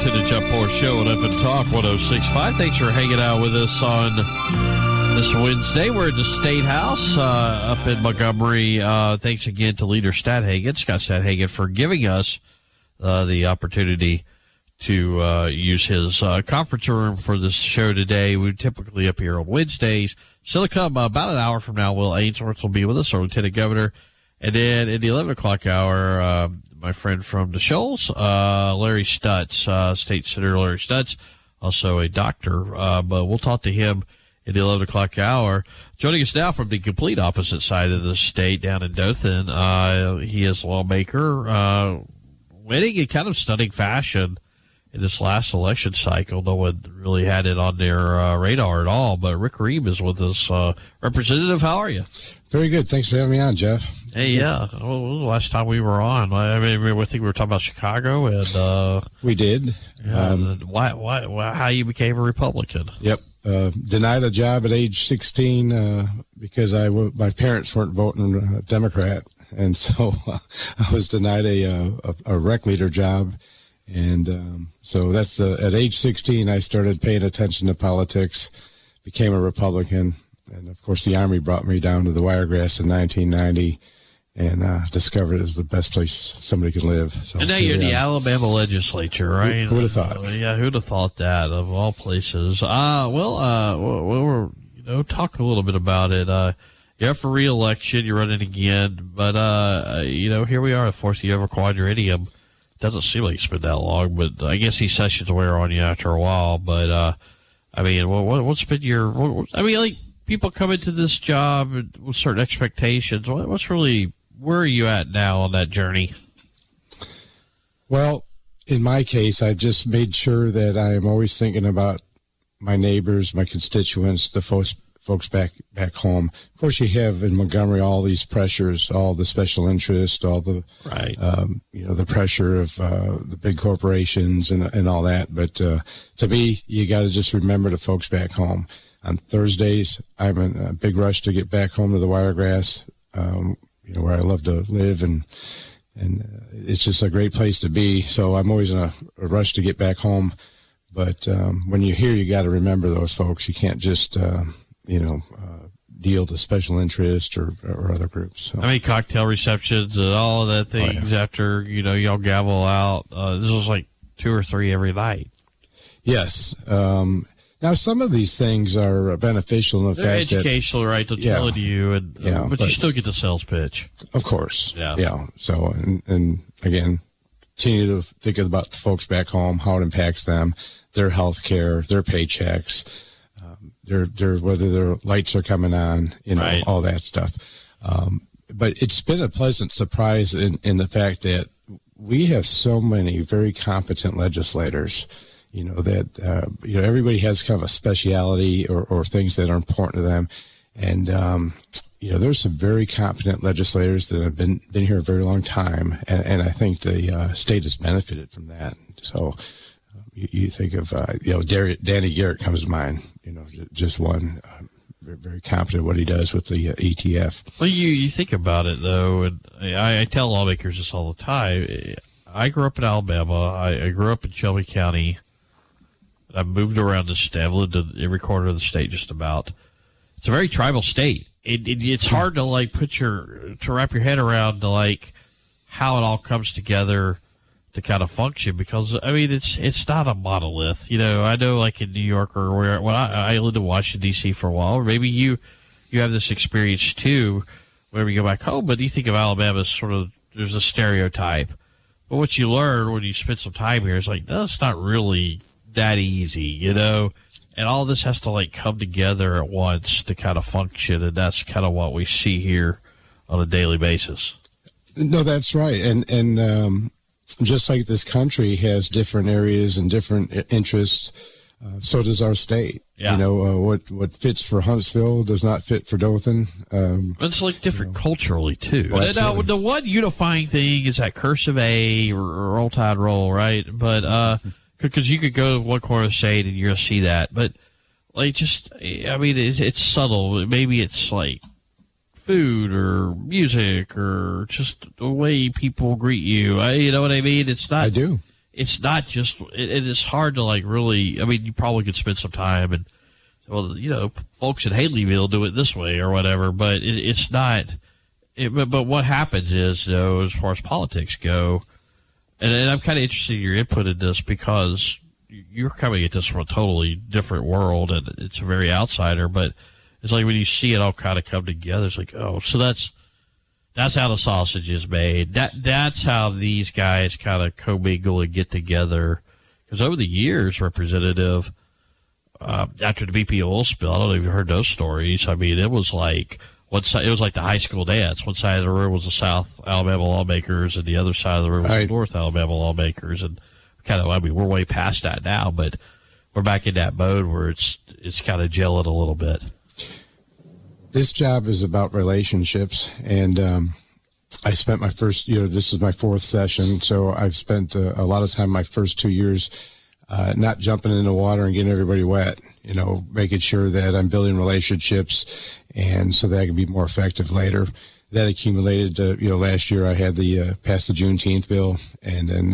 to the Jeff Moore Show on Up and Talk 106.5. Thanks for hanging out with us on this Wednesday. We're at the State House up in Montgomery. Thanks again to Leader Stadhagen, Scott Stadhagen, for giving us the opportunity to use his conference room for this show today. We're typically up here on Wednesdays. Still to come, about an hour from now, Will Ainsworth will be with us, our Lieutenant Governor. And then in the 11 o'clock hour, my friend from the Shoals, Larry Stutz, State Senator Larry Stutz, also a doctor, but we'll talk to him in the 11 o'clock hour. Joining us now from the complete opposite side of the state down in Dothan, he is a lawmaker, winning in kind of stunning fashion in this last election cycle. No one really had it on their radar at all, but Rick Ream is with us. Representative, how are you? Very good. Thanks for having me on, Jeff. Hey, yeah. Well, when was the last time we were on? I mean, I think we were talking about Chicago, and we did. Why? How you became a Republican? Yep. Denied a job at age 16 because my parents weren't voting Democrat, and so I was denied a rec leader job, and so that's at age 16 I started paying attention to politics, became a Republican, and of course the Army brought me down to the Wiregrass in 1990. And discovered it was the best place somebody could live. So, and now you're in the Alabama legislature, right? Who would have thought? Yeah, who'd have thought that, of all places? We'll talk a little bit about it. You're up for re-election. You're running again. But, here we are, of course, you have a quadrennium. Doesn't seem like it's been that long, but I guess these sessions wear on you after a while. But, what's been people come into this job with certain expectations. Where are you at now on that journey? Well, in my case, I've just made sure that I am always thinking about my neighbors, my constituents, the folks back home. Of course, you have in Montgomery all these pressures, all the special interest, all the the pressure of the big corporations and all that. But to me, you got to just remember the folks back home. On Thursdays, I'm in a big rush to get back home to the Wiregrass, where I love to live, and it's just a great place to be. So I'm always in a rush to get back home. But when you're here, you got to remember those folks. You can't just, deal to special interest or other groups. So. I mean, cocktail receptions and all of that things after, y'all gavel out. This was like 2 or 3 every night. Yes. Now, some of these things are beneficial in the fact that... educational, right? They'll tell it to you, but you still get the sales pitch. Of course. Yeah. So, and again, continue to think about the folks back home, how it impacts them, their health care, their paychecks, whether their lights are coming on, all that stuff. But it's been a pleasant surprise in the fact that we have so many very competent legislators. Everybody has kind of a speciality or things that are important to them. And, there's some very competent legislators that have been here a very long time. And I think the state has benefited from that. So you think of, Danny Garrett comes to mind, just one, very, very competent what he does with the ETF. Well, you think about it, though, and I tell lawmakers this all the time. I grew up in Alabama. I grew up in Shelby County. I've moved around the state. I've lived in every corner of the state just about. It's a very tribal state. It's hard to wrap your head around how it all comes together to kind of function, because it's not a monolith. I know in New York or when I lived in Washington D.C. for a while, or maybe you have this experience too whenever you go back home. But you think of Alabama as sort of, there's a stereotype, but what you learn when you spend some time here is no, it's not really that easy, and all this has to come together at once to kind of function, and that's kind of what we see here on a daily basis. No, that's right, and just like this country has different areas and different interests, so does our state. Yeah. What fits for Huntsville does not fit for Dothan. It's different culturally too. Well, now, the one unifying thing is that cursive A or Roll Tide roll, right? But because you could go to one corner of the state and you're going to see that. But, it's subtle. Maybe it's food or music or just the way people greet you. You know what I mean? It's not. I do. it's not just, it is hard to like really, I mean, you probably could spend some time and, well, you know, folks in Haleyville do it this way or whatever, but it's not, but what happens is, you know, as far as politics go, and I'm kind of interested in your input in this because you're coming at this from a totally different world and it's a very outsider, but it's like when you see it all kind of come together, it's like, oh, so that's how the sausage is made. That's how these guys kind of commingle and get together. Because over the years, Representative, after the BP oil spill, I don't know if you've heard those stories. I mean, it was like one side, it was like the high school dance. One side of the room was the South Alabama lawmakers, and the other side of the room was the North Alabama lawmakers. And kind of, I mean, we're way past that now, but we're back in that mode where it's kind of gelling a little bit. This job is about relationships, and I spent my first year, this is my fourth session, so I've spent a lot of time my first 2 years not jumping in the water and getting everybody wet, you know, making sure that I'm building relationships and so that I can be more effective later. That accumulated, you know, last year I had the passed the Juneteenth bill and then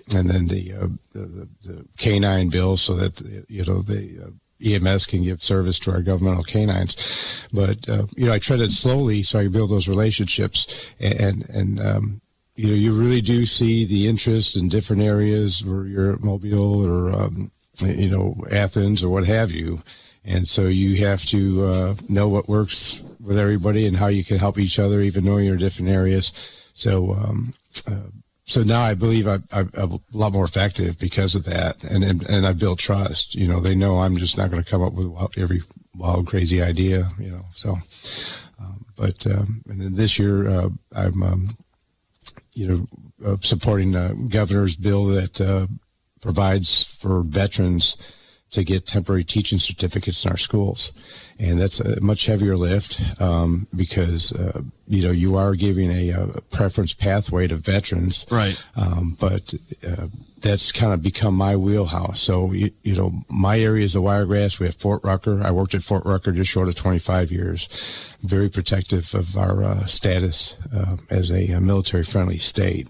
the K-9 bill so that, you know, the EMS can give service to our governmental canines. But, you know, I tread it slowly so I can build those relationships and you know, you really do see the interest in different areas where you're at Mobile or, you know, Athens or what have you. And so you have to know what works with everybody and how you can help each other, even though you're in different areas. So, so now I believe I'm a lot more effective because of that. And I've built trust. You know, they know I'm just not going to come up with every wild, crazy idea, you know. So, and then this year I'm, you know, supporting the governor's bill that provides for veterans to get temporary teaching certificates in our schools. And that's a much heavier lift because, you know, you are giving a preference pathway to veterans. Right. But that's kind of become my wheelhouse. So, you know, my area is the Wiregrass. We have Fort Rucker. I worked at Fort Rucker just short of 25 years. Very protective of our status as a military-friendly state.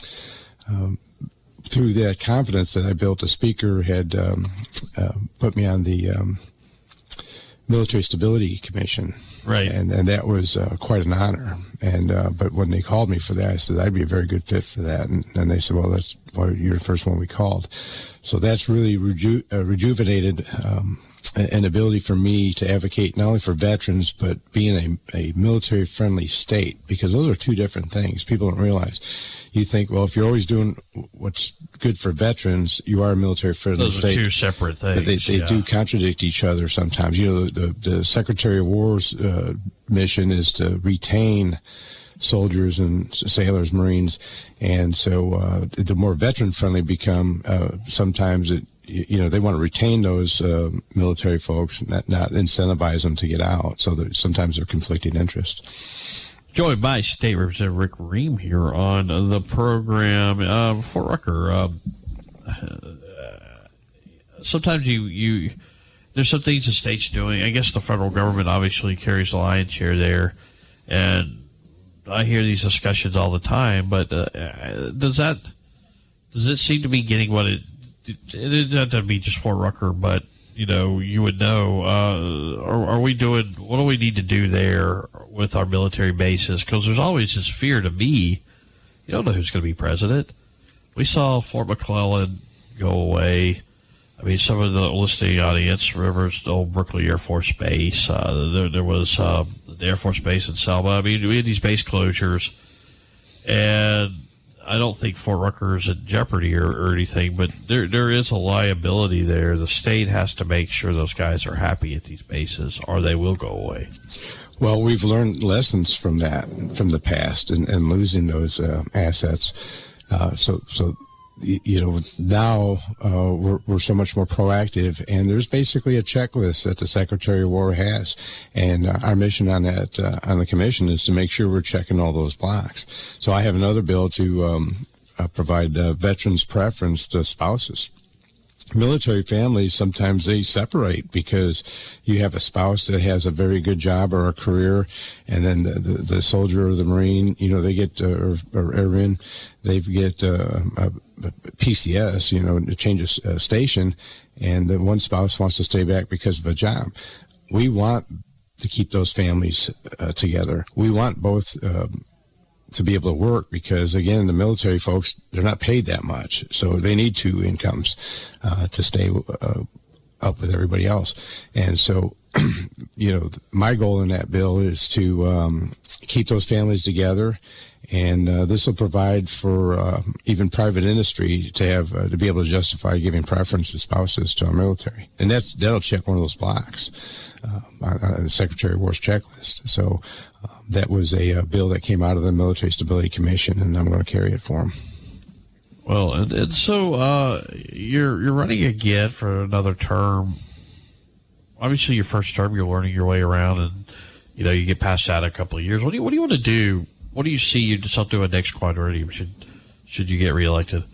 Through that confidence that I built, the speaker had put me on the Military Stability Commission. Right. And that was quite an honor. And but when they called me for that, I said, I'd be a very good fit for that. And they said, well, that's you're the first one we called. So that's really rejuvenated an ability for me to advocate not only for veterans, but being a military-friendly state, because those are two different things. People don't realize. You think, well, if you're always doing what's good for veterans, you are a military-friendly state. Those are two separate things. They do contradict each other sometimes. You know, the Secretary of War's mission is to retain soldiers and sailors, Marines, and so the more veteran-friendly become, sometimes you know, they want to retain those military folks, not incentivize them to get out. So that sometimes they're conflicting interests. Joined by State Representative Rick Ream here on the program. Fort Rucker, sometimes you there's some things the state's doing. I guess the federal government obviously carries the lion's share there, and I hear these discussions all the time. But does it seem to be getting what it doesn't have to be just Fort Rucker, but you know, you would know, are we doing, what do we need to do there with our military bases? Because there's always this fear to me, you don't know who's going to be president. We saw Fort McClellan go away. I mean, some of the listening audience remembers the old Berkeley Air Force Base. There was the Air Force Base in Selma. I mean, we had these base closures, and I don't think Fort Rucker is in jeopardy or anything, but there is a liability there. The state has to make sure those guys are happy at these bases, or they will go away. Well, we've learned lessons from that, from the past, and losing those assets. So you know, now we're so much more proactive, and there's basically a checklist that the Secretary of War has, and our mission on that on the commission is to make sure we're checking all those blocks. So I have another bill to provide veterans preference to spouses. Military families, sometimes they separate because you have a spouse that has a very good job or a career, and then the soldier or the Marine, you know, they get or airman, they get PCS, to change a station, and the one spouse wants to stay back because of a job. We want to keep those families together. We want both to be able to work because, again, the military folks, they're not paid that much. So they need two incomes to stay up with everybody else. And so, my goal in that bill is to keep those families together. And this will provide for even private industry to have to be able to justify giving preference to spouses to our military, and that'll check one of those blocks on the Secretary of War's checklist. So that was a bill that came out of the Military Stability Commission, and I'm going to carry it for them. Well, and so you're running again for another term. Obviously, your first term, you're learning your way around, and you get past that in a couple of years. What do you want to do? What do you see yourself doing next quadrennium? Should you get reelected?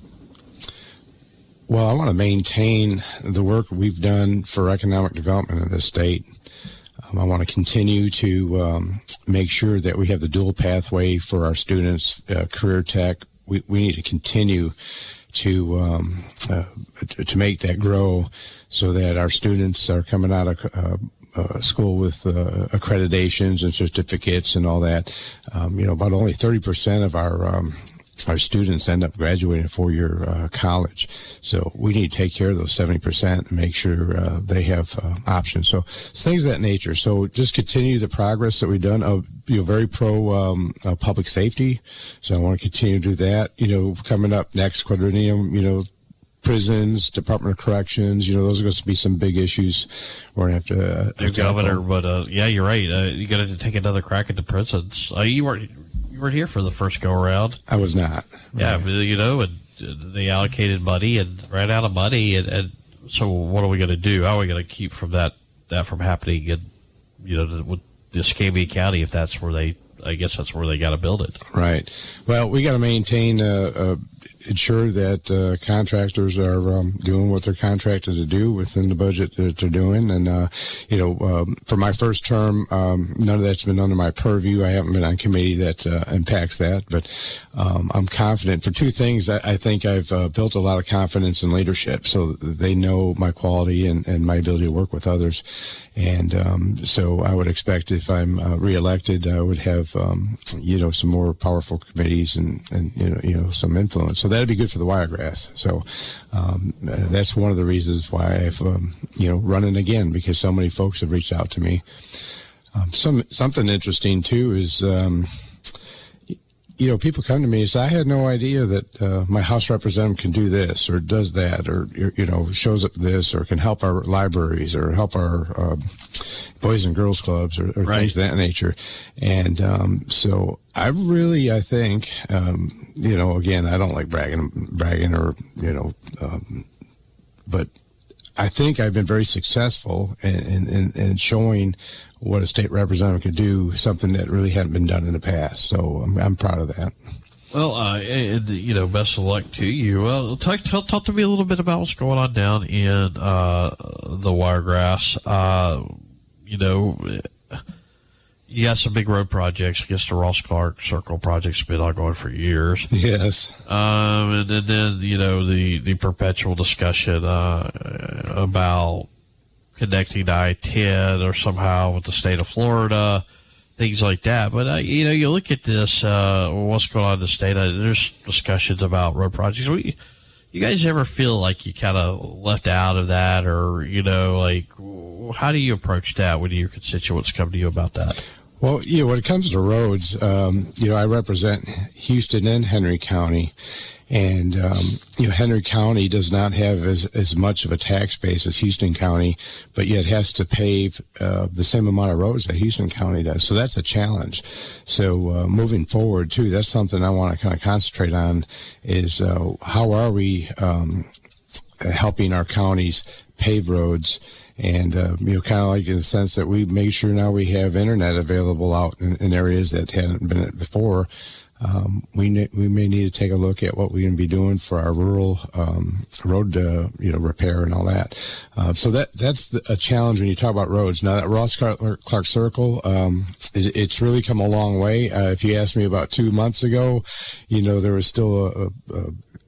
Well, I want to maintain the work we've done for economic development in this state. I want to continue to make sure that we have the dual pathway for our students, career tech. We need to continue to make that grow so that our students are coming out of school with accreditations and certificates and all that. About only 30% of our students end up graduating a 4-year college. So we need to take care of those 70% and make sure they have options. So it's things of that nature. So just continue the progress that we've done. Very pro public safety. So I want to continue to do that. Coming up next quadrennium, prisons, Department of Corrections, those are going to be some big issues we're going to have to Governor, but yeah, you're right. You got to take another crack at the prisons. You weren't here for the first go around. I was not. Yeah, right. And they allocated money and ran out of money, and so what are we going to do? How are we going to keep from that from happening? And with Escambia County, if that's where I guess that's where they got to build it. Right. Well, we got to maintain, ensure that contractors are doing what they're contracted to do within the budget that they're doing. And, for my first term, none of that's been under my purview. I haven't been on committee that impacts that. But I'm confident for two things. I think I've built a lot of confidence in leadership, so they know my quality and my ability to work with others. And so I would expect if I'm reelected, I would have, some more powerful committees and some influence. So that'd be good for the Wiregrass. So that's one of the reasons why I've, running again, because so many folks have reached out to me. Something interesting, too, is, people come to me and say, I had no idea that my House representative can do this or does that or, shows up this or can help our libraries or help our Boys and Girls Clubs or right. Things of that nature. And so I think, again, I don't like bragging or, but I think I've been very successful in showing what a state representative could do, something that really hadn't been done in the past. So I'm proud of that. Well, best of luck to you. Well, talk to me a little bit about what's going on down in the Wiregrass. You got some big road projects. I guess the Ross Clark Circle project's been ongoing for years. Yes. And then the perpetual discussion about connecting I-10 or somehow with the state of Florida, things like that. But you look at this, what's going on in the state. There's discussions about road projects. You guys ever feel like you kind of left out of that, or how do you approach that when your constituents come to you about that? Well, when it comes to roads, I represent Houston and Henry County, and Henry County does not have as much of a tax base as Houston County, but yet has to pave the same amount of roads that Houston County does. So that's a challenge. So moving forward too, that's something I want to kind of concentrate on is how are we helping our counties pave roads. And, kind of like in the sense that we make sure now we have internet available out in areas that hadn't been it before. We may need to take a look at what we're going to be doing for our rural road, repair and all that. So that's a challenge when you talk about roads. Now, that Ross Clark Circle, it's really come a long way. If you asked me about 2 months ago, there was still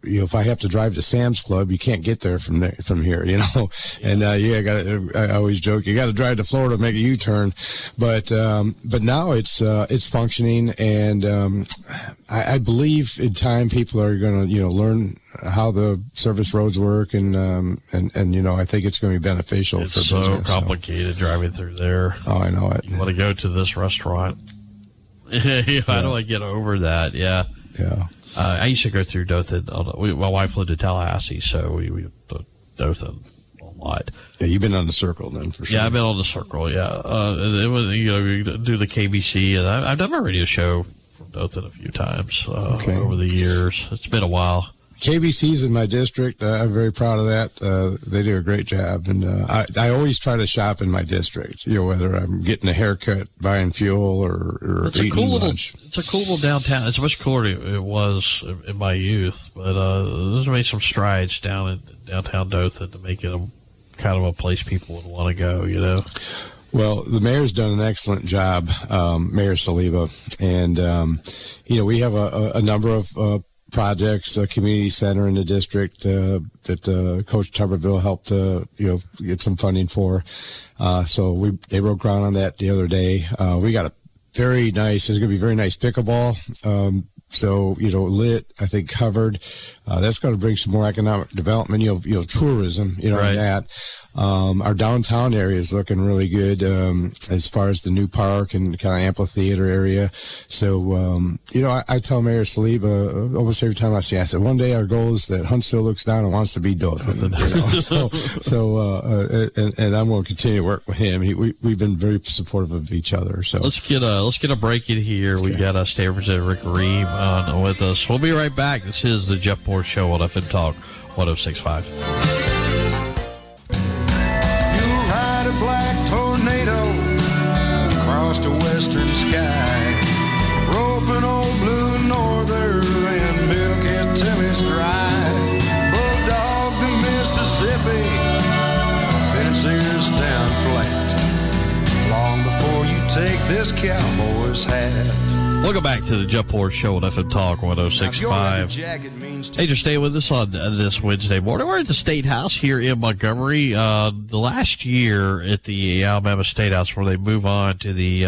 if I have to drive to Sam's Club, you can't get there from here, And I always joke, you got to drive to Florida to make a U-turn, but now it's functioning, and I believe in time people are going to learn how the service roads work, and I think it's going to be beneficial. It's for business. So complicated driving through there. Oh, I know it. You want to go to this restaurant? How do I get over that? Yeah. I used to go through Dothan. My wife lived in Tallahassee, so we Dothan a lot. Yeah, you've been on the Circle then, for sure. Yeah, I've been on the Circle. Yeah, it was you do the KBC, and I've done my radio show from Dothan a few times over the years. It's been a while. KBC's in my district. I'm very proud of that. They do a great job, and I always try to shop in my district. Whether I'm getting a haircut, buying fuel, or eating lunch. It's a cool little downtown. It's much cooler than it was in my youth, but this made some strides down in downtown Dothan to make it kind of a place people would want to go. Well, the mayor's done an excellent job, Mayor Saliba, and we have a number of projects, a community center in the district that Coach Tuberville helped get some funding for. So they broke ground on that the other day. We got there's going to be very nice pickleball. So, lit, I think covered. That's going to bring some more economic development, tourism, right. And that. Our downtown area is looking really good, as far as the new park and kind of amphitheater area. So, I tell Mayor Saliba almost every time I see, I said, one day our goal is that Huntsville looks down and wants to be Dothan. And I'm going to continue to work with him. We've been very supportive of each other. So let's get a break in here. Okay. We got State Representative Rick Ream on with us. We'll be right back. This is the Jeff Moore Show on FM Talk 106.5. Black tornado across the western sky, roping old blue norther and milk it till it's dry. Bulldog the Mississippi, then its ears down flat, long before you take this cowboy's hat. Welcome back to the Jeff Moore Show on FM Talk 106.5. Hey, just stay with us on this Wednesday morning. We're at the State House here in Montgomery. The last year at the Alabama State House, where they move on to the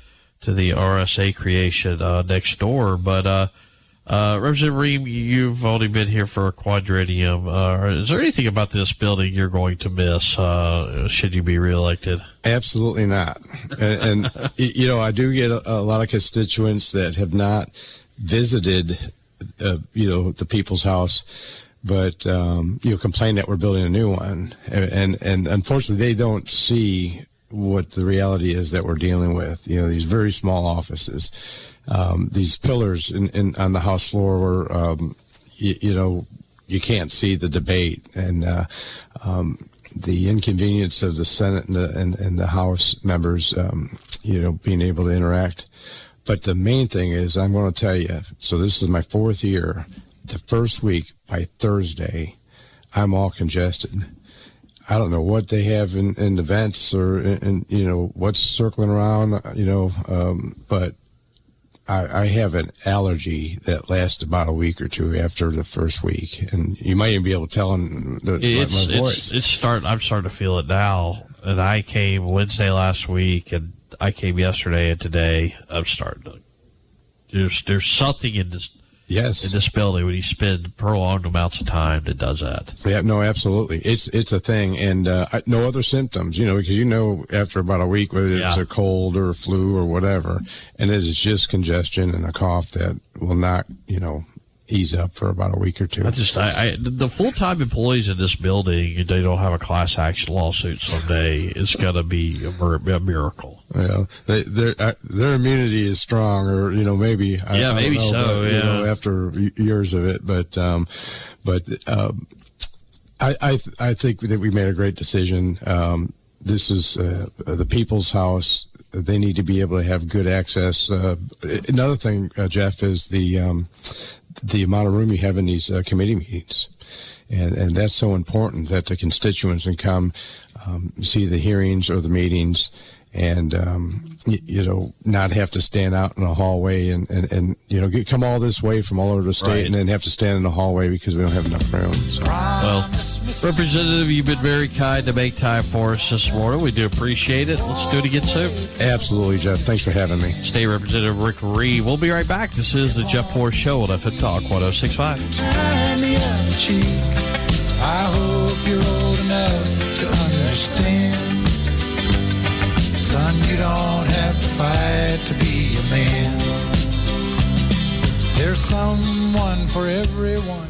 RSA creation next door. But Representative Ream, you've only been here for a quadrennium. Is there anything about this building you're going to miss should you be reelected? Absolutely not. And I do get a lot of constituents that have not visited, the People's House, but, complain that we're building a new one. And unfortunately, they don't see what the reality is that we're dealing with. These very small offices. These pillars on the House floor were, you can't see the debate, and the inconvenience of the Senate and the House members, being able to interact. But the main thing is, I'm going to tell you, so this is my fourth year. The first week, by Thursday, I'm all congested. I don't know what they have in events or what's circling around, but I have an allergy that lasts about a week or two after the first week, and you might even be able to tell in my voice. I'm starting to feel it now, and I came Wednesday last week, and I came yesterday, and today I'm starting to. There's something in this. Yes. In this building, when you spend prolonged amounts of time, that does that. Yeah, no, absolutely. It's a thing, and no other symptoms, because after about a week whether it's a cold or a flu or whatever, and it is just congestion and a cough that will not, ease up for about a week or two. The full-time employees in this building, they don't have a class action lawsuit someday. It's going to be a miracle. Yeah, their immunity is strong, or maybe. Maybe know, so. But, after years of it, but I think that we made a great decision. This is the People's House. They need to be able to have good access. Another thing, Jeff, is the amount of room you have in these committee meetings. And that's so important that the constituents can come see the hearings or the meetings and not have to stand out in a hallway and come all this way from all over the state, right, and then have to stand in the hallway because we don't have enough room. So. Well, Representative, you've been very kind to make time for us this morning. We do appreciate it. Let's do it again soon. Absolutely, Jeff. Thanks for having me. State Representative Rick Reed. We'll be right back. This is the Jeff Forrest Show on FM Talk 106.5. Turn the other cheek. I hope you're old enough to understand. Son, you don't have to fight to be a man. There's someone for everyone.